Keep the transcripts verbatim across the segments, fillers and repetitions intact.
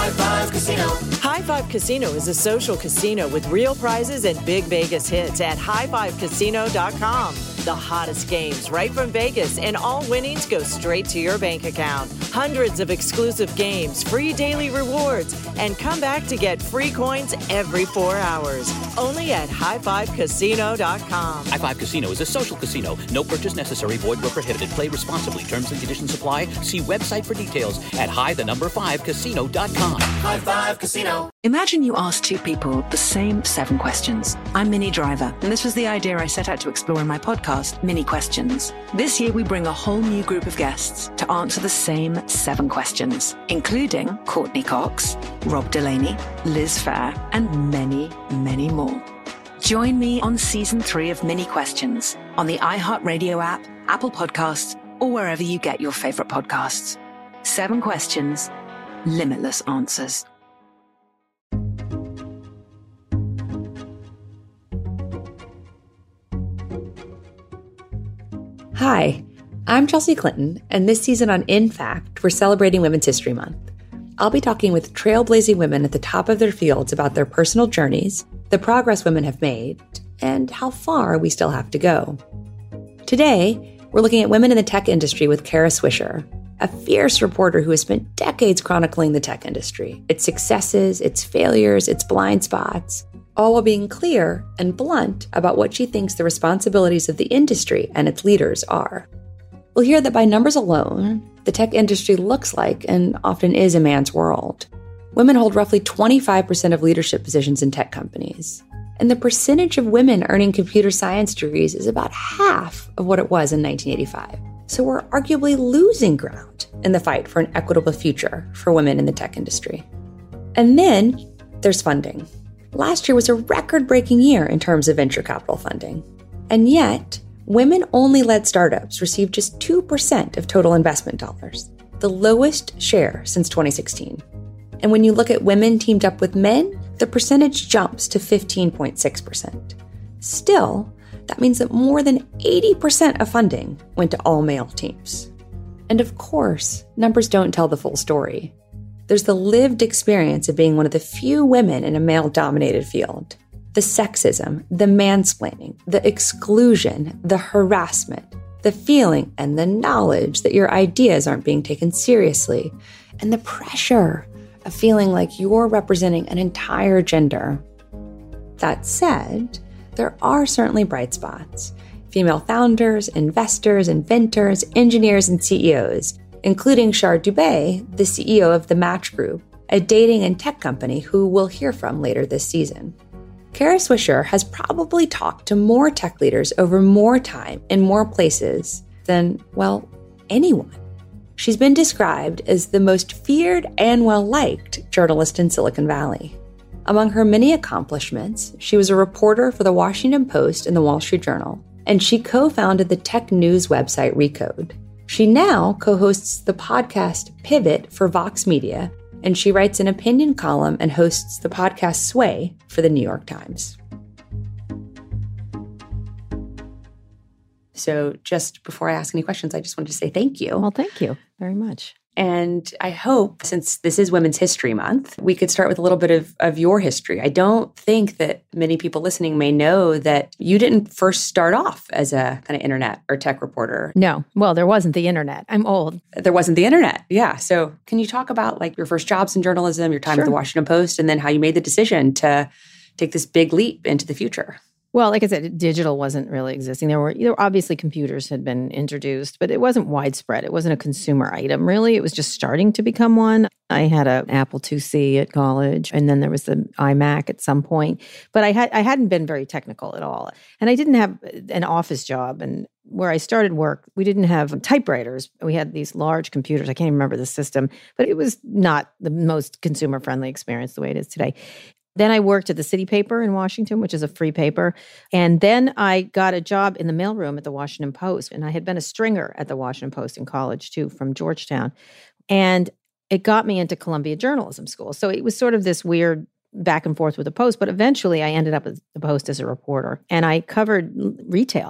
High Five Casino. High Five Casino is a social casino with real prizes and big Vegas hits at high five casino dot com. The hottest games right from Vegas, and all winnings go straight to your bank account. Hundreds of exclusive games, free daily rewards, and come back to get free coins every four hours. Only at high five casino dot com. High Five Casino is a social casino. No purchase necessary. Void where prohibited. Play responsibly. Terms and conditions apply. See website for details at high the number five casino dot com. High Five Casino. Imagine you ask two people the same seven questions. I'm Minnie Driver, and this was the idea I set out to explore in my podcast, Minnie Questions. This year, we bring a whole new group of guests to answer the same seven questions, including Courtney Cox, Rob Delaney, Liz Phair, and many, many more. Join me on season three of Minnie Questions on the iHeartRadio app, Apple Podcasts, or wherever you get your favorite podcasts. Seven questions, limitless answers. Hi, I'm Chelsea Clinton, and this season on In Fact, we're celebrating Women's History Month. I'll be talking with trailblazing women at the top of their fields about their personal journeys, the progress women have made, and how far we still have to go. Today, we're looking at women in the tech industry with Kara Swisher, a fierce reporter who has spent decades chronicling the tech industry, its successes, its failures, its blind spots, all while being clear and blunt about what she thinks the responsibilities of the industry and its leaders are. We'll hear that by numbers alone, the tech industry looks like and often is a man's world. Women hold roughly twenty-five percent of leadership positions in tech companies, and the percentage of women earning computer science degrees is about half of what it was in nineteen eighty-five. So we're arguably losing ground in the fight for an equitable future for women in the tech industry. And then there's funding. Last year was a record-breaking year in terms of venture capital funding. And yet, women-only-led startups received just two percent of total investment dollars, the lowest share since twenty sixteen. And when you look at women teamed up with men, the percentage jumps to fifteen point six percent. Still, that means that more than eighty percent of funding went to all-male teams. And of course, numbers don't tell the full story. There's the lived experience of being one of the few women in a male-dominated field. The sexism, the mansplaining, the exclusion, the harassment, the feeling and the knowledge that your ideas aren't being taken seriously, and the pressure of feeling like you're representing an entire gender. That said, there are certainly bright spots. Female founders, investors, inventors, engineers, and C E Os, including Shar Dubey, the C E O of the Match Group, a dating and tech company who we'll hear from later this season. Kara Swisher has probably talked to more tech leaders over more time in more places than, well, anyone. She's been described as the most feared and well-liked journalist in Silicon Valley. Among her many accomplishments, she was a reporter for the Washington Post and the Wall Street Journal, and she co-founded the tech news website Recode. She now co-hosts the podcast Pivot for Vox Media, and she writes an opinion column and hosts the podcast Sway for the New York Times. So just before I ask any questions, I just wanted to say thank you. Well, thank you very much. And I hope, since this is Women's History Month, we could start with a little bit of, of your history. I don't think that many people listening may know that you didn't first start off as a kind of internet or tech reporter. No. Well, there wasn't the internet. I'm old. There wasn't the internet. Yeah. So can you talk about like your first jobs in journalism, your time Sure. at the Washington Post, and then how you made the decision to take this big leap into the future? Well, like I said, digital wasn't really existing. There were, you know, obviously computers had been introduced, but it wasn't widespread. It wasn't a consumer item, really. It was just starting to become one. I had an Apple two C at college, and then there was the iMac at some point. But I had I hadn't been very technical at all, and I didn't have an office job. And where I started work, we didn't have typewriters. We had these large computers. I can't even remember the system, but it was not the most consumer-friendly experience the way it is today. Then I worked at the City Paper in Washington, which is a free paper. And then I got a job in the mailroom at the Washington Post. And I had been a stringer at the Washington Post in college, too, from Georgetown. And it got me into Columbia Journalism School. So it was sort of this weird back and forth with the Post. But eventually I ended up at the Post as a reporter. And I covered retail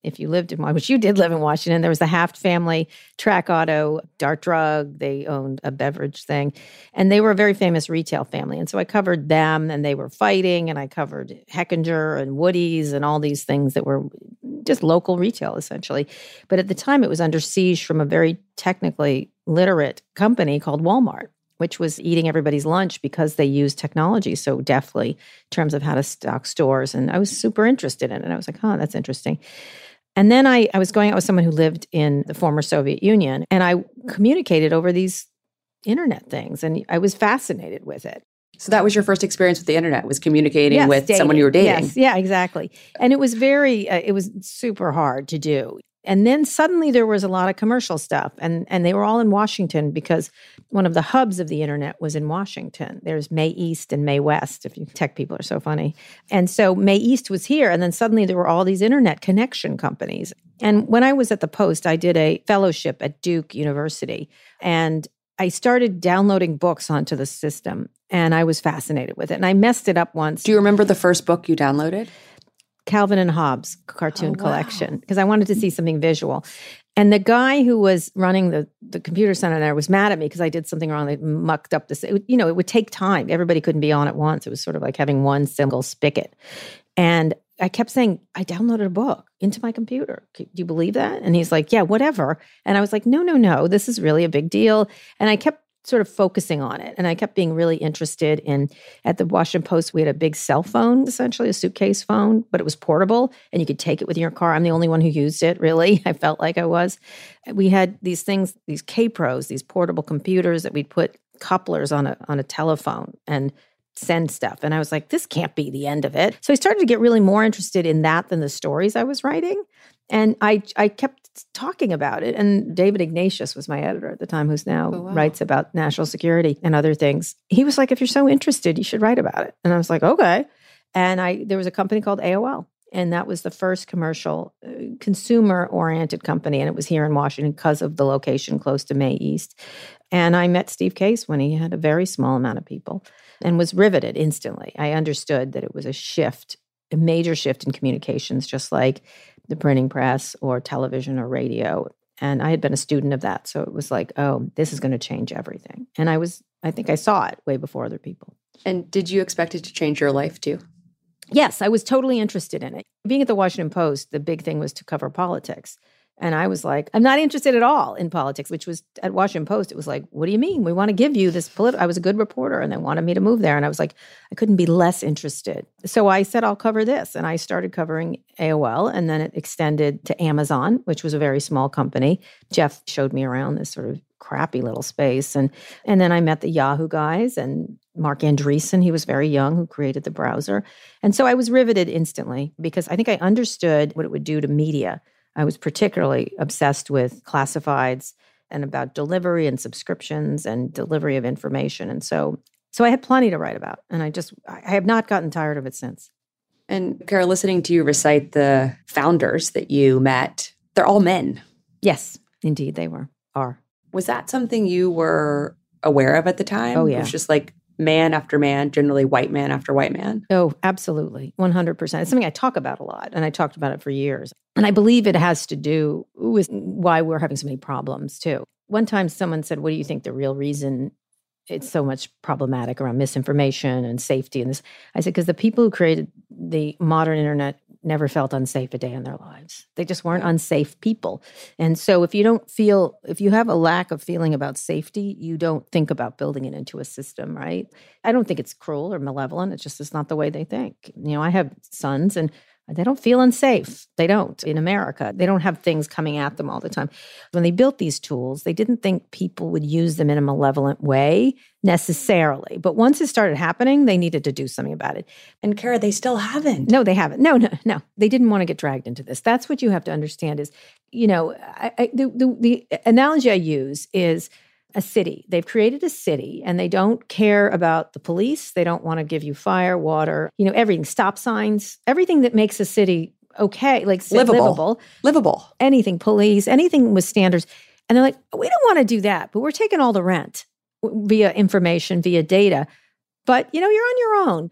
if you lived in, which you did live in Washington, there was the Haft family, Track Auto, Dart Drug. They owned a beverage thing. And they were a very famous retail family. And so I covered them, and they were fighting, and I covered Heckinger and Woody's and all these things that were just local retail, essentially. But at the time, it was under siege from a very technically literate company called Walmart, which was eating everybody's lunch because they used technology so deftly in terms of how to stock stores. And I was super interested in it. I was like, oh, that's interesting. And then I, I was going out with someone who lived in the former Soviet Union, and I communicated over these internet things, and I was fascinated with it. So that was your first experience with the internet, was communicating yes, with dating. someone you were dating. Yes, yeah, exactly. And it was very, uh, it was super hard to do. And then suddenly there was a lot of commercial stuff, and, and they were all in Washington because one of the hubs of the internet was in Washington. There's May East and May West, if you tech people are so funny. And so May East was here, and then suddenly there were all these internet connection companies. And when I was at the Post, I did a fellowship at Duke University, and I started downloading books onto the system, and I was fascinated with it. And I messed it up once. Do you remember the first book you downloaded? Calvin and Hobbes cartoon oh, wow. collection, because I wanted to see something visual. And the guy who was running the, the computer center there was mad at me because I did something wrong. They mucked up this. It would, you know, it would take time. Everybody couldn't be on at once. It was sort of like having one single spigot. And I kept saying, I downloaded a book into my computer. Do you believe that? And he's like, yeah, whatever. And I was like, no, no, no, this is really a big deal. And I kept sort of focusing on it. And I kept being really interested in, at the Washington Post, we had a big cell phone, essentially a suitcase phone, but it was portable and you could take it with your car. I'm the only one who used it, really. I felt like I was. We had these things, these K-Pros, these portable computers that we'd put couplers on a on a telephone and send stuff. And I was like, this can't be the end of it. So I started to get really more interested in that than the stories I was writing. And I I kept talking about it. And David Ignatius was my editor at the time, who's now oh, wow. writes about national security and other things. He was like, if you're so interested, you should write about it. And I was like, okay. And I there was a company called A O L. And that was the first commercial, uh, consumer-oriented company. And it was here in Washington because of the location close to May East. And I met Steve Case when he had a very small amount of people and was riveted instantly. I understood that it was a shift, a major shift in communications, just like the printing press or television or radio. And I had been a student of that. So it was like, oh, this is going to change everything. And I was, I think I saw it way before other people. And did you expect it to change your life too? Yes, I was totally interested in it. Being at the Washington Post, the big thing was to cover politics. And I was like, I'm not interested at all in politics, which was at Washington Post. It was like, what do you mean? We want to give you this political. I was a good reporter and they wanted me to move there. And I was like, I couldn't be less interested. So I said, I'll cover this. And I started covering A O L. And then it extended to Amazon, which was a very small company. Jeff showed me around this sort of crappy little space. And, and then I met the Yahoo guys and Mark Andreessen. He was very young, who created the browser. And so I was riveted instantly because I think I understood what it would do to media. I was particularly obsessed with classifieds and about delivery and subscriptions and delivery of information. And so so I had plenty to write about. And I just, I have not gotten tired of it since. And Kara, listening to you recite the founders that you met, they're all men. Yes, indeed they were, are. Was that something you were aware of at the time? Oh, yeah. It was just like man after man, generally white man after white man. Oh, absolutely. one hundred percent. It's something I talk about a lot, and I talked about it for years. And I believe it has to do with why we're having so many problems, too. One time someone said, what do you think the real reason it's so much problematic around misinformation and safety and this? I said, because the people who created the modern internet never felt unsafe a day in their lives. They just weren't unsafe people. And so if you don't feel, if you have a lack of feeling about safety, you don't think about building it into a system, right? I don't think it's cruel or malevolent. It's just, it's not the way they think. You know, I have sons and they don't feel unsafe. They don't in America. They don't have things coming at them all the time. When they built these tools, they didn't think people would use them in a malevolent way necessarily. But once it started happening, they needed to do something about it. And Kara, they still haven't. No, they haven't. No, no, no. They didn't want to get dragged into this. That's what you have to understand is, you know, I, I, the, the, the analogy I use is a city. They've created a city and they don't care about the police. They don't want to give you fire, water, you know, everything, stop signs, everything that makes a city okay, like livable. livable. Livable. Anything, police, anything with standards. And they're like, we don't want to do that, but we're taking all the rent via information, via data. But, you know, you're on your own.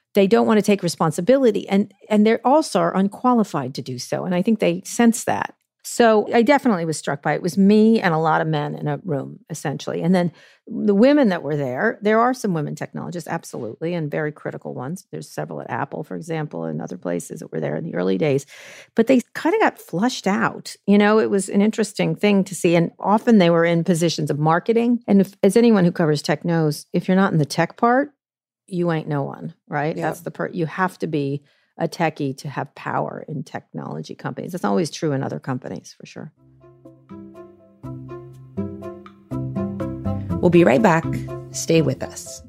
they don't want to take responsibility. And, and they also are unqualified to do so. And I think they sense that. So I definitely was struck by it. It was me and a lot of men in a room, essentially. And then the women that were there, there are some women technologists, absolutely, and very critical ones. There's several at Apple, for example, and other places that were there in the early days. But they kind of got flushed out. You know, it was an interesting thing to see. And often they were in positions of marketing. And if, as anyone who covers tech knows, if you're not in the tech part, you ain't no one, right? Yep. That's the part. You have to be a techie to have power in technology companies. It's always true in other companies, for sure. We'll be right back. Stay with us.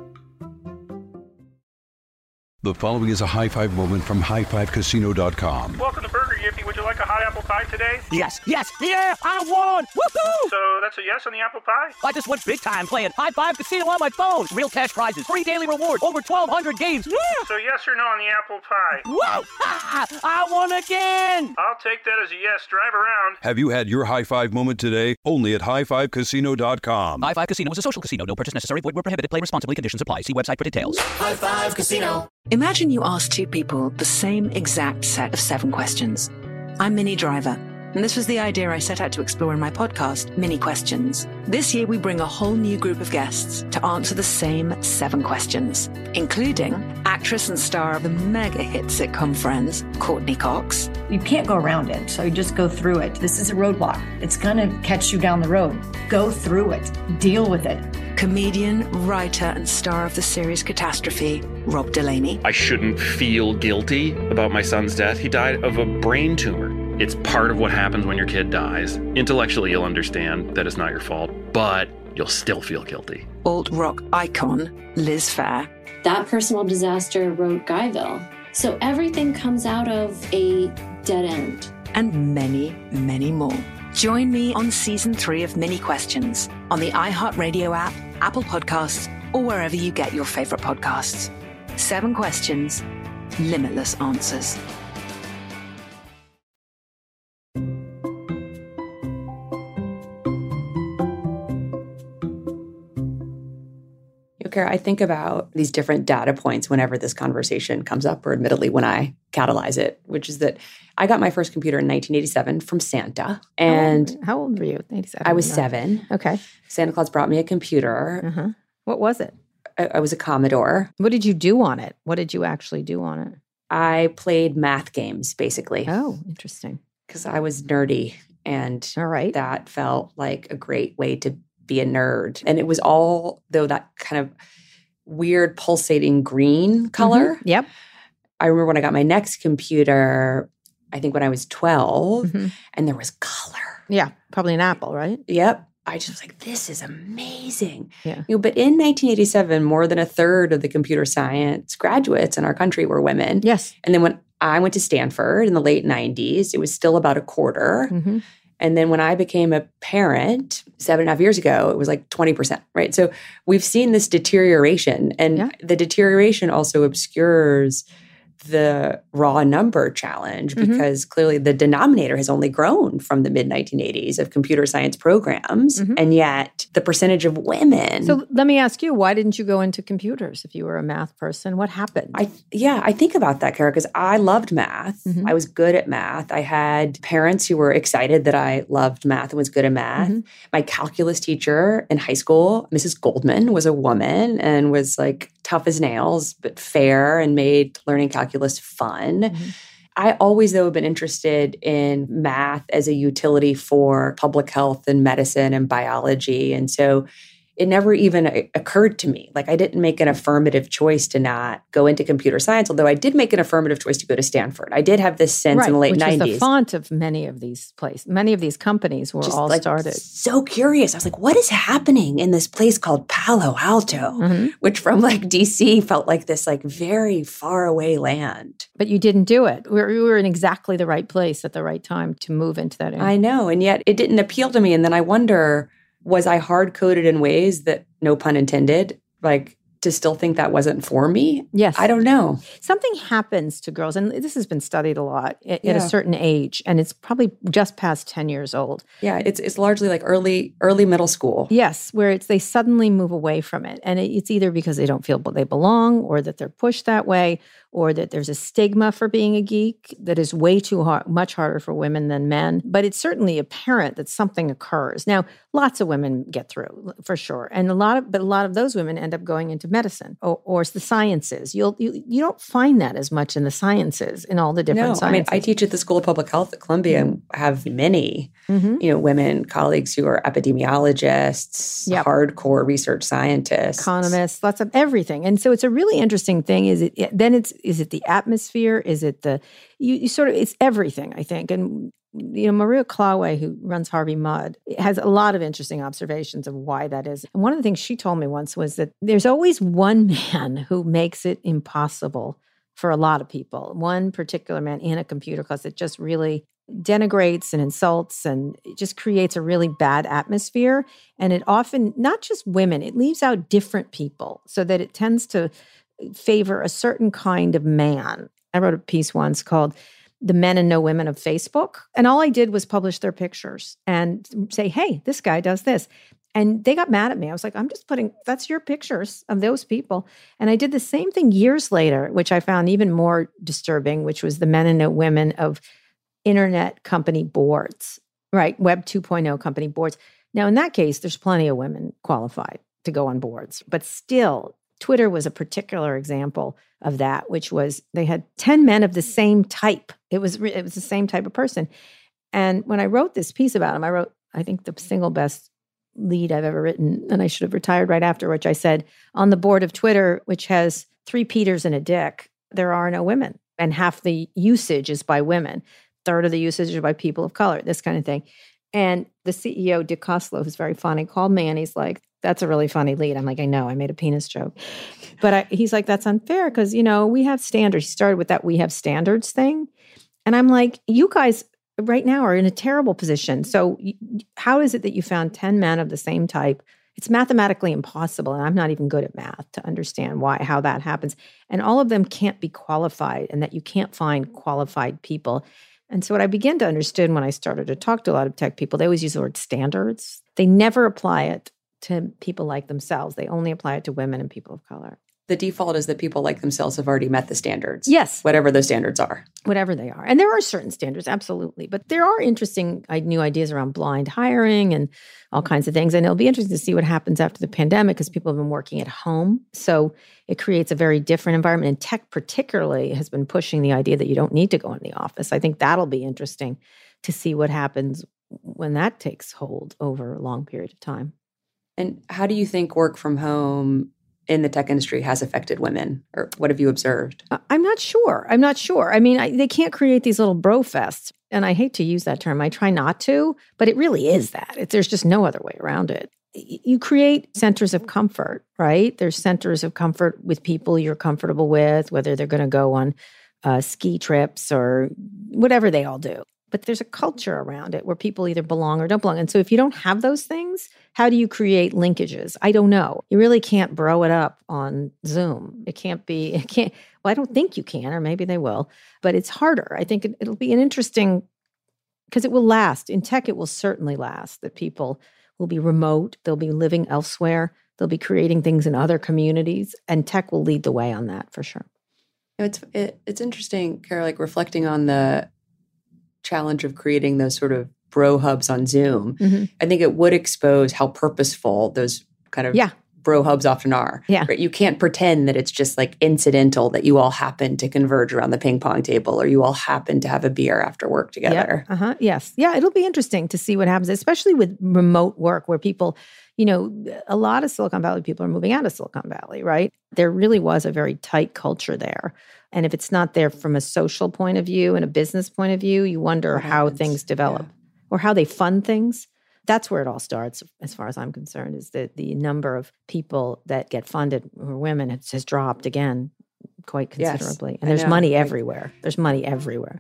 The following is a high five moment from high five casino dot com. Welcome to Burger Yippee. Would you like a hot apple pie today? Yes, yes, yeah, I won! Woohoo! So that's a yes on the apple pie? I just went big time playing High Five Casino on my phone. Real cash prizes, free daily rewards, over twelve hundred games. Yeah! So yes or no on the apple pie? Whoa! Ha! I won again! I'll take that as a yes. Drive around. Have you had your high five moment today? Only at high five casino dot com. High Five Casino is a social casino. No purchase necessary. Void where prohibited. Play responsibly. Conditions apply. See website for details. High Five Casino. Imagine you ask two people the same exact set of seven questions. I'm Minnie Driver, and this was the idea I set out to explore in my podcast, Mini Questions. This year, we bring a whole new group of guests to answer the same seven questions, including actress and star of the mega hit sitcom Friends, Courtney Cox. You can't go around it, so you just go through it. This is a roadblock. It's going to catch you down the road. Go through it. Deal with it. Comedian, writer, and star of the series Catastrophe, Rob Delaney. I shouldn't feel guilty about my son's death. He died of a brain tumor. It's part of what happens when your kid dies. Intellectually, you'll understand that it's not your fault, but you'll still feel guilty. Alt-rock icon, Liz Phair. That personal disaster wrote Guyville. So everything comes out of a dead end. And many, many more. Join me on season three of Mini Questions on the iHeartRadio app, Apple Podcasts, or wherever you get your favorite podcasts. Seven questions, limitless answers. I think about these different data points whenever this conversation comes up, or admittedly when I catalyze it, which is that I got my first computer in nineteen eighty-seven from Santa. And how old, how old were you? eighty-seven. I was seven. Okay. Santa Claus brought me a computer. Uh-huh. What was it? I, I was a Commodore. What did you do on it? What did you actually do on it? I played math games, basically. Oh, interesting. Because I was nerdy. And all right. That felt like a great way to be a nerd. And it was all, though, that kind of weird pulsating green color. Mm-hmm. Yep. I remember when I got my next computer, I think when I was twelve, mm-hmm. and there was color. Yeah, probably an Apple, right? Yep. I just was like, this is amazing. Yeah. You know, but in nineteen eighty-seven, more than a third of the computer science graduates in our country were women. Yes. And then when I went to Stanford in the late nineties, it was still about a quarter. Mm-hmm. And then when I became a parent seven and a half years ago, it was like twenty percent, right? So we've seen this deterioration. And yeah. the deterioration also obscures the raw number challenge because mm-hmm. clearly the denominator has only grown from the mid nineteen eighties of computer science programs. Mm-hmm. And yet the percentage of women. So let me ask you, why didn't you go into computers if you were a math person? What happened? I Yeah, I think about that, Kara, because I loved math. Mm-hmm. I was good at math. I had parents who were excited that I loved math and was good at math. Mm-hmm. My calculus teacher in high school, Missus Goldman, was a woman and was like tough as nails, but fair and made learning calculus fun. Mm-hmm. I always, though, have been interested in math as a utility for public health and medicine and biology. And so it never even occurred to me. Like I didn't make an affirmative choice to not go into computer science, although I did make an affirmative choice to go to Stanford. I did have this sense right, in the late which nineties. Which was the font of many of these places. Many of these companies were Just all like started. So curious. I was like, what is happening in this place called Palo Alto, mm-hmm. which from like D C felt like this like very far away land. But you didn't do it. We were, we were in exactly the right place at the right time to move into that area. I know. And yet it didn't appeal to me. And then I wonder, was I hard-coded in ways that, no pun intended, like to still think that wasn't for me? Yes. I don't know. Something happens to girls, and this has been studied a lot at, Yeah. at a certain age, and it's probably just past ten years old. Yeah, it's it's largely like early early middle school. Yes, where it's they suddenly move away from it. And it, it's either because they don't feel they belong, or that they're pushed that way, or that there's a stigma for being a geek that is way too hard, much harder for women than men. But it's certainly apparent that something occurs. Now, lots of women get through, for sure. And a lot of, but a lot of those women end up going into medicine or, or the sciences. You'll, you you don't find that as much in the sciences, in all the different No, sciences. I mean, I teach at the School of Public Health at Columbia and have many, Mhm. you know, women colleagues who are epidemiologists, Yep. hardcore research scientists. Economists, lots of everything. And so it's a really interesting thing. Is it, it then it's is it the atmosphere? Is it the you, you sort of it's everything, I think. And you know, Maria Klawe, who runs Harvey Mudd, has a lot of interesting observations of why that is. And one of the things she told me once was that there's always one man who makes it impossible for a lot of people. One particular man in a computer class that just really denigrates and insults, and it just creates a really bad atmosphere. And it often, not just women, it leaves out different people so that it tends to favor a certain kind of man. I wrote a piece once called The Men and No Women of Facebook. And all I did was publish their pictures and say, hey, this guy does this. And they got mad at me. I was like, I'm just putting, that's your pictures of those people. And I did the same thing years later, which I found even more disturbing, which was the men and no women of internet company boards, right? Web two point oh company boards. Now, in that case, there's plenty of women qualified to go on boards. But still, Twitter was a particular example of that, which was they had ten men of the same type. It was it was the same type of person. And when I wrote this piece about him, I wrote, I think, the single best lead I've ever written, and I should have retired right after, which I said, on the board of Twitter, which has three Peters and a Dick, there are no women. And half the usage is by women. Third of the usage is by people of color, this kind of thing. And the C E O, Dick Costlow, who's very funny, called me and he's like, that's a really funny lead. I'm like, I know, I made a penis joke. But I, he's like, that's unfair because, you know, we have standards. He started with that we have standards thing. And I'm like, you guys right now are in a terrible position. So y- how is it that you found ten men of the same type? It's mathematically impossible. And I'm not even good at math to understand why, how that happens. And all of them can't be qualified, and that you can't find qualified people. And so what I began to understand when I started to talk to a lot of tech people, they always use the word standards. They never apply it to people like themselves. They only apply it to women and people of color. The default is that people like themselves have already met the standards. Yes. Whatever those standards are. Whatever they are. And there are certain standards, absolutely. But there are interesting uh, new ideas around blind hiring and all kinds of things. And it'll be interesting to see what happens after the pandemic because people have been working at home. So it creates a very different environment. And tech particularly has been pushing the idea that you don't need to go into the office. I think that'll be interesting to see what happens when that takes hold over a long period of time. And how do you think work from home in the tech industry has affected women? Or what have you observed? I'm not sure. I'm not sure. I mean, I, they can't create these little bro fests. And I hate to use that term. I try not to, but it really is that. It's, there's just no other way around it. You create centers of comfort, right? There's centers of comfort with people you're comfortable with, whether they're going to go on uh, ski trips or whatever they all do. But there's a culture around it where people either belong or don't belong. And so if you don't have those things, how do you create linkages? I don't know. You really can't bro it up on Zoom. It can't be, it can't, well, I don't think you can, or maybe they will, but it's harder. I think it, it'll be an interesting, because it will last. In tech, it will certainly last, that people will be remote. They'll be living elsewhere. They'll be creating things in other communities, and tech will lead the way on that for sure. It's it, it's interesting, Kara, like reflecting on the challenge of creating those sort of bro hubs on Zoom. Mm-hmm. I think it would expose how purposeful those kind of yeah. bro hubs often are. Yeah. Right? You can't pretend that it's just like incidental that you all happen to converge around the ping pong table or you all happen to have a beer after work together. Yep. Uh-huh. Yes. Yeah, it'll be interesting to see what happens, especially with remote work where people, you know, a lot of Silicon Valley people are moving out of Silicon Valley, right? There really was a very tight culture there. And if it's not there from a social point of view and a business point of view, you wonder What how happens? things develop Yeah. or how they fund things. That's where it all starts, as far as I'm concerned, is that the number of people that get funded who are women has, has dropped again quite considerably. Yes, and there's I know. money I- everywhere. There's money everywhere.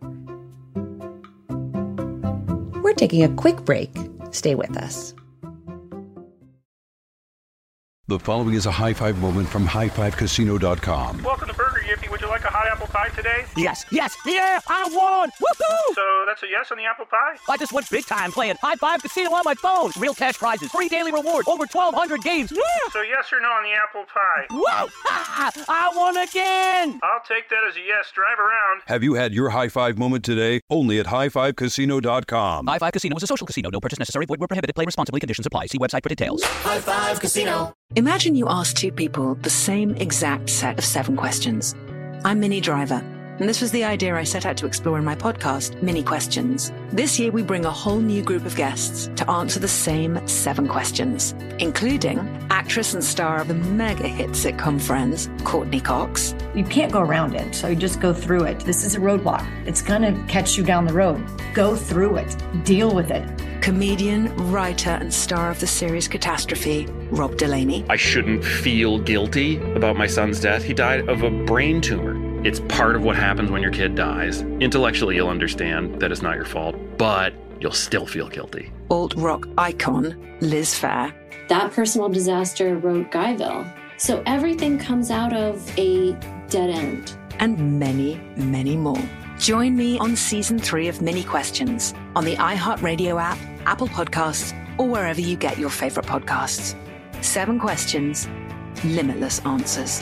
We're taking a quick break. Stay with us. The following is a high five moment from high five casino dot com. Welcome to Burger Yippee. Would you like a hot apple pie today? Yes, yes, yeah, I won! Woohoo! So that's a yes on the apple pie? I just went big time playing High Five Casino on my phone. Real cash prizes, free daily rewards, over twelve hundred games. Yeah! So yes or no on the apple pie? Whoa! Ah, I won again! I'll take that as a yes. Drive around. Have you had your high five moment today? Only at high five casino dot com. High Five Casino is a social casino. No purchase necessary. Void where prohibited. Play responsibly. Conditions apply. See website for details. High Five Casino. Imagine you ask two people the same exact set of seven questions. I'm Minnie Driver, and this was the idea I set out to explore in my podcast, Mini Questions. This year, we bring a whole new group of guests to answer the same seven questions, including actress and star of the mega hit sitcom Friends, Courtney Cox. You can't go around it, so you just go through it. This is a roadblock. It's going to catch you down the road. Go through it. Deal with it. Comedian, writer, and star of the series Catastrophe, Rob Delaney. I shouldn't feel guilty about my son's death. He died of a brain tumor. It's part of what happens when your kid dies. Intellectually, you'll understand that it's not your fault, but you'll still feel guilty. Alt-rock icon, Liz Phair. That personal disaster wrote Guyville. So everything comes out of a dead end. And many, many more. Join me on season three of Mini Questions on the iHeartRadio app, Apple Podcasts, or wherever you get your favorite podcasts. Seven questions, limitless answers.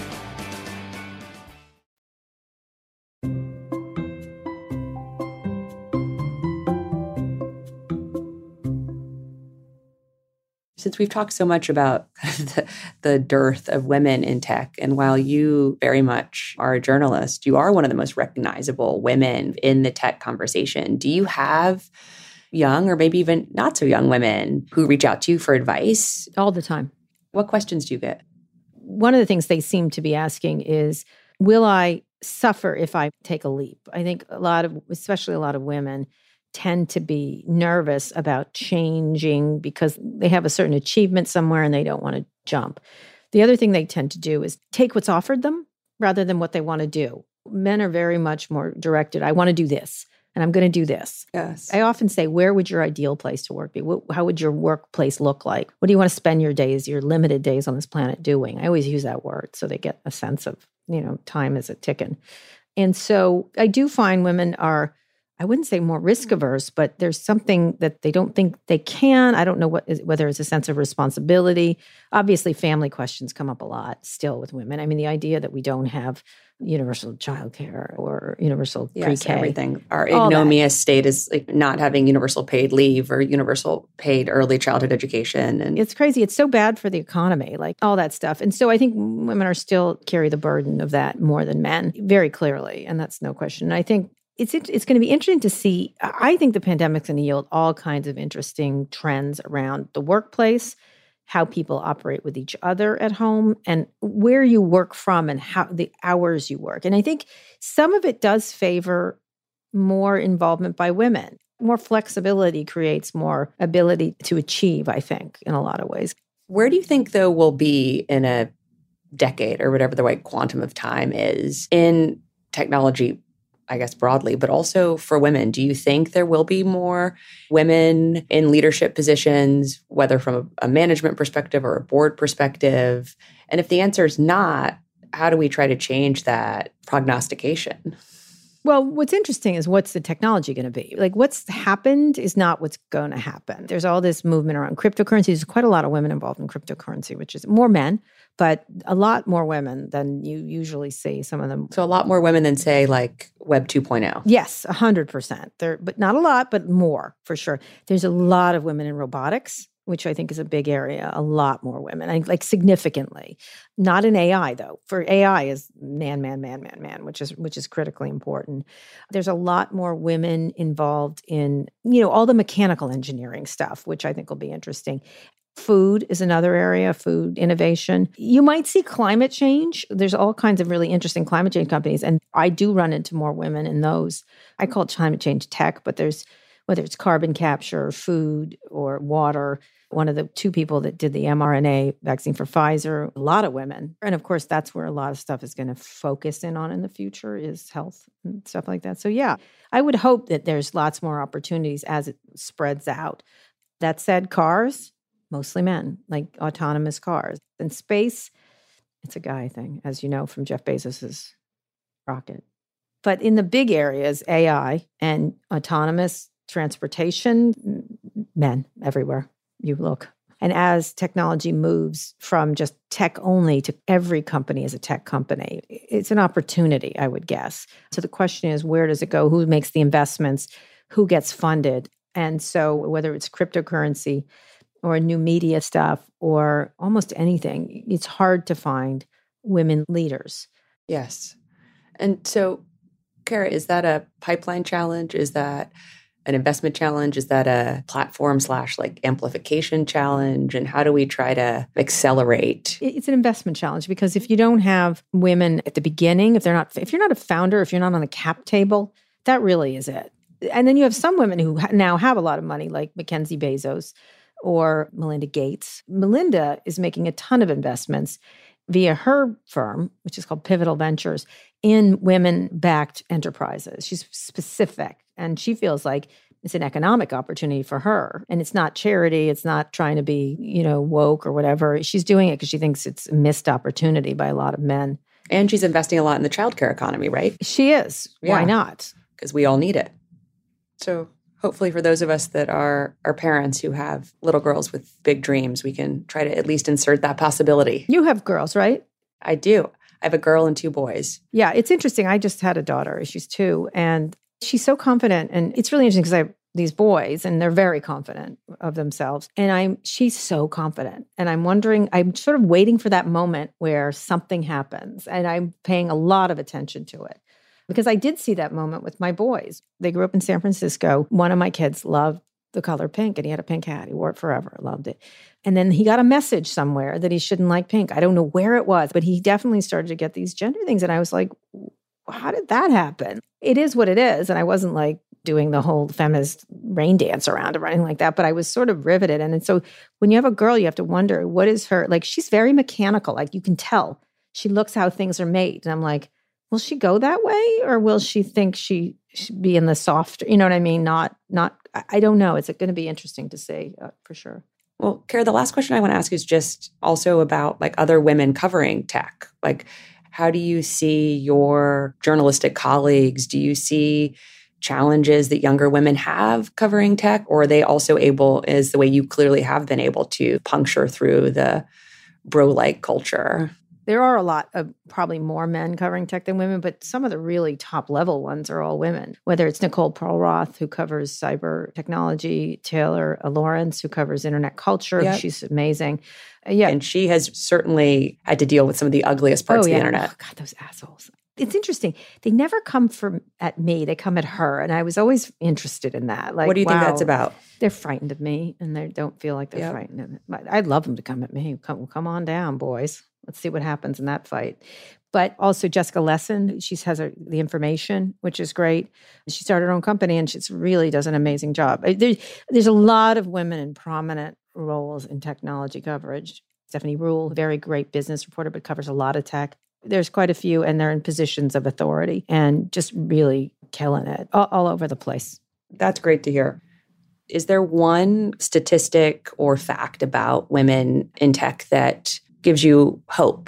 Since we've talked so much about the, the dearth of women in tech, and while you very much are a journalist, you are one of the most recognizable women in the tech conversation. Do you have young or maybe even not so young women who reach out to you for advice? All the time. What questions do you get? One of the things they seem to be asking is, will I suffer if I take a leap? I think a lot of, especially a lot of women, tend to be nervous about changing because they have a certain achievement somewhere and they don't want to jump. The other thing they tend to do is take what's offered them rather than what they want to do. Men are very much more directed. I want to do this and I'm going to do this. Yes. I often say, where would your ideal place to work be? How would your workplace look like? What do you want to spend your days, your limited days on this planet doing? I always use that word so they get a sense of, you know, time is a ticking. And so I do find women are, I wouldn't say more risk averse, but there's something that they don't think they can. I don't know what is, whether it's a sense of responsibility. Obviously, family questions come up a lot still with women. I mean, the idea that we don't have universal childcare or universal yes, pre-K. Everything. Our ignominious state is like not having universal paid leave or universal paid early childhood education. And it's crazy. It's so bad for the economy, like all that stuff. And so I think women are still carry the burden of that more than men, very clearly. And that's no question. And I think It's it's going to be interesting to see. I think the pandemic's going to yield all kinds of interesting trends around the workplace, how people operate with each other at home, and where you work from and how the hours you work. And I think some of it does favor more involvement by women. More flexibility creates more ability to achieve, I think, in a lot of ways. Where do you think, though, we'll be in a decade or whatever the right quantum of time is in technology, I guess broadly, but also for women? Do you think there will be more women in leadership positions, whether from a, a management perspective or a board perspective? And if the answer is not, how do we try to change that prognostication? Well, what's interesting is what's the technology going to be? Like what's happened is not what's going to happen. There's all this movement around cryptocurrency. There's quite a lot of women involved in cryptocurrency, which is more men, but a lot more women than you usually see. Some of them. So a lot more women than, say, like Web two point oh. Yes, one hundred percent. There, but not a lot, but more for sure. There's a lot of women in robotics, which I think is a big area. A lot more women, I, like significantly. Not in A I though. For A I is man, man, man, man, man, which is which is critically important. There's a lot more women involved in, you know, all the mechanical engineering stuff, which I think will be interesting. Food is another area, food innovation. You might see climate change. There's all kinds of really interesting climate change companies, and I do run into more women in those. I call it climate change tech, but there's whether it's carbon capture, food, or water. One of the two people that did the mRNA vaccine for Pfizer, a lot of women. And of course, that's where a lot of stuff is going to focus in on in the future is health and stuff like that. So yeah, I would hope that there's lots more opportunities as it spreads out. That said, cars, mostly men, like autonomous cars. In space, it's a guy thing, as you know, from Jeff Bezos's rocket. But in the big areas, A I and autonomous transportation, men everywhere you look. And as technology moves from just tech only to every company is a tech company, it's an opportunity, I would guess. So the question is, where does it go? Who makes the investments? Who gets funded? And so whether it's cryptocurrency or new media stuff or almost anything, it's hard to find women leaders. Yes. And so, Kara, is that a pipeline challenge? Is that an investment challenge? Is that a platform slash like amplification challenge? And how do we try to accelerate? It's an investment challenge because if you don't have women at the beginning, if they're not, if you're not a founder, if you're not on the cap table, that really is it. And then you have some women who now have a lot of money, like Mackenzie Bezos or Melinda Gates. Melinda is making a ton of investments via her firm, which is called Pivotal Ventures, in women-backed enterprises. She's specific, and she feels like it's an economic opportunity for her. And it's not charity. It's not trying to be, you know, woke or whatever. She's doing it because she thinks it's a missed opportunity by a lot of men. And she's investing a lot in the childcare economy, right? She is. Yeah. Why not? Because we all need it. So hopefully for those of us that are, are parents who have little girls with big dreams, we can try to at least insert that possibility. You have girls, right? I do. I have a girl and two boys. Yeah, it's interesting. I just had a daughter. She's two. And she's so confident. And it's really interesting because I have these boys and they're very confident of themselves. And I'm she's so confident. And I'm wondering, I'm sort of waiting for that moment where something happens. And I'm paying a lot of attention to it. Because I did see that moment with my boys. They grew up in San Francisco. One of my kids loved the color pink, and he had a pink hat. He wore it forever, loved it. And then he got a message somewhere that he shouldn't like pink. I don't know where it was, but he definitely started to get these gender things. And I was like, how did that happen? It is what it is. And I wasn't like doing the whole feminist rain dance around or anything like that, but I was sort of riveted. And, and so when you have a girl, you have to wonder, what is her, like, she's very mechanical. Like, you can tell. She looks how things are made. And I'm like, will she go that way, or will she think she should be in the soft, you know what I mean? Not, not, I don't know. It's going to be interesting to see uh, for sure. Well, Kara, the last question I want to ask is just also about like other women covering tech. Like, how do you see your journalistic colleagues? Do you see challenges that younger women have covering tech, or are they also able, as the way you clearly have been able to puncture through the bro-like culture? There are a lot of probably more men covering tech than women, but some of the really top level ones are all women, whether it's Nicole Perlroth, who covers cyber technology, Taylor Lawrence, who covers internet culture. Yep. She's amazing. Uh, yeah. And she has certainly had to deal with some of the ugliest parts oh, yeah. of the internet. Oh, God, those assholes. It's interesting. They never come from at me. They come at her. And I was always interested in that. Like, what do you wow, think that's about? They're frightened of me, and they don't feel like they're yep. frightened of it. I'd love them to come at me. Come, come on down, boys. Let's see what happens in that fight. But also Jessica Lesson, she has her, the information, which is great. She started her own company, and she really does an amazing job. There, there's a lot of women in prominent roles in technology coverage. Stephanie Rule, very great business reporter, but covers a lot of tech. There's quite a few, and they're in positions of authority and just really killing it all, all over the place. That's great to hear. Is there one statistic or fact about women in tech that gives you hope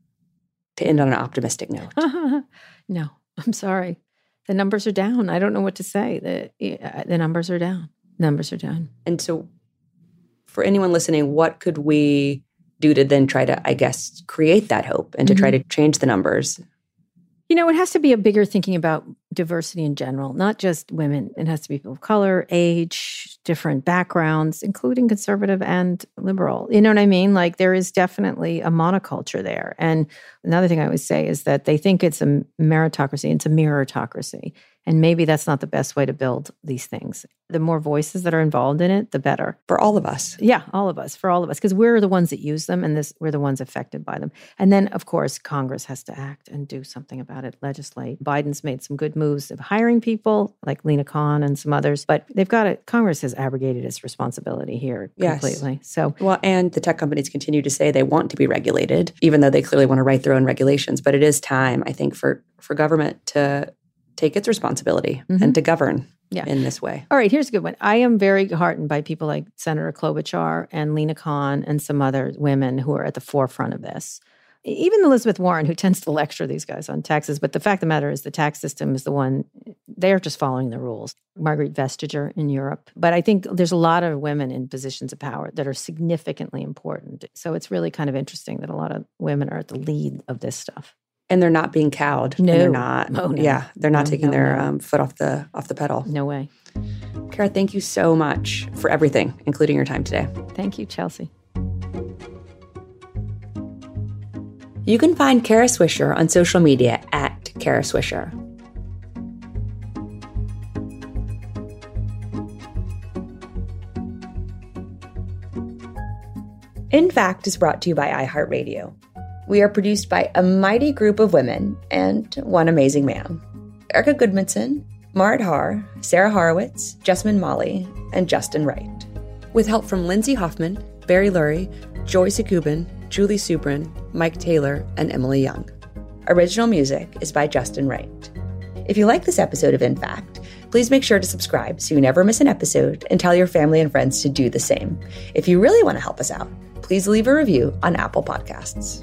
to end on an optimistic note? No, I'm sorry. The numbers are down. I don't know what to say. The, the numbers are down. Numbers are down. And so for anyone listening, what could we do to then try to, I guess, create that hope and to mm-hmm. try to change the numbers? You know, it has to be a bigger thinking about diversity in general, not just women. It has to be people of color, age, different backgrounds, including conservative and liberal. You know what I mean? Like, there is definitely a monoculture there. And another thing I always say is that they think it's a meritocracy. It's a meritocracy. And maybe that's not the best way to build these things. The more voices that are involved in it, the better. For all of us. Yeah, all of us, for all of us. Because we're the ones that use them, and this we're the ones affected by them. And then, of course, Congress has to act and do something about it, legislate. Biden's made some good moves of hiring people, like Lena Khan and some others. But they've got to, Congress has abrogated its responsibility here yes. completely. So, well, and the tech companies continue to say they want to be regulated, even though they clearly want to write their own regulations. But it is time, I think, for, for government to take its responsibility mm-hmm. and to govern. Yeah. in this way. All right, here's a good one. I am very heartened by people like Senator Klobuchar and Lena Khan and some other women who are at the forefront of this. Even Elizabeth Warren, who tends to lecture these guys on taxes. But the fact of the matter is the tax system is the one, they're just following the rules. Margaret Vestager in Europe. But I think there's a lot of women in positions of power that are significantly important. So it's really kind of interesting that a lot of women are at the lead of this stuff. And they're not being cowed. No. And they're not. Oh, no. Yeah, they're not No, taking no, their no. Um, foot off the off the pedal. No way. Kara, thank you so much for everything, including your time today. Thank you, Chelsea. You can find Kara Swisher on social media at Kara Swisher. In Fact is brought to you by iHeartRadio. We are produced by a mighty group of women and one amazing man. Erica Goodmanson, Marit Har, Sarah Horowitz, Jessamine Molly, and Justin Wright. With help from Lindsay Hoffman, Barry Lurie, Joy Sekubin, Julie Subrin, Mike Taylor, and Emily Young. Original music is by Justin Wright. If you like this episode of In Fact, please make sure to subscribe so you never miss an episode and tell your family and friends to do the same. If you really want to help us out, please leave a review on Apple Podcasts.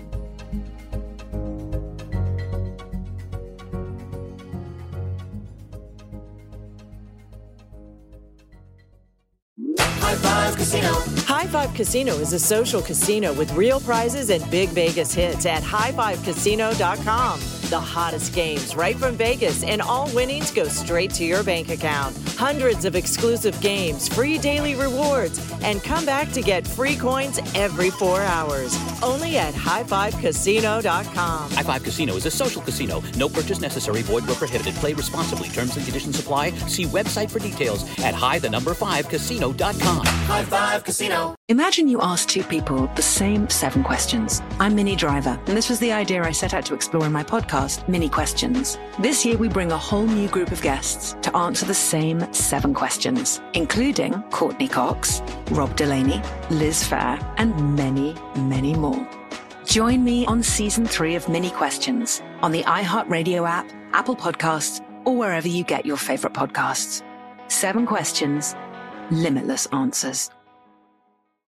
High Five Casino. High Five Casino is a social casino with real prizes and big Vegas hits at high five casino dot com. The hottest games right from Vegas, and all winnings go straight to your bank account. Hundreds of exclusive games, free daily rewards, and come back to get free coins every four hours. Only at high five casino dot com. High Five Casino is a social casino. No purchase necessary. Void where prohibited. Play responsibly. Terms and conditions apply. See website for details at high the number five casino dot com. High Five Casino. Imagine you ask two people the same seven questions. I'm Minnie Driver, and this was the idea I set out to explore in my podcast, Mini Questions. This year, we bring a whole new group of guests to answer the same seven questions, including Courtney Cox, Rob Delaney, Liz Phair, and many, many more. Join me on season three of Mini Questions on the iHeartRadio app, Apple Podcasts, or wherever you get your favorite podcasts. Seven questions, limitless answers.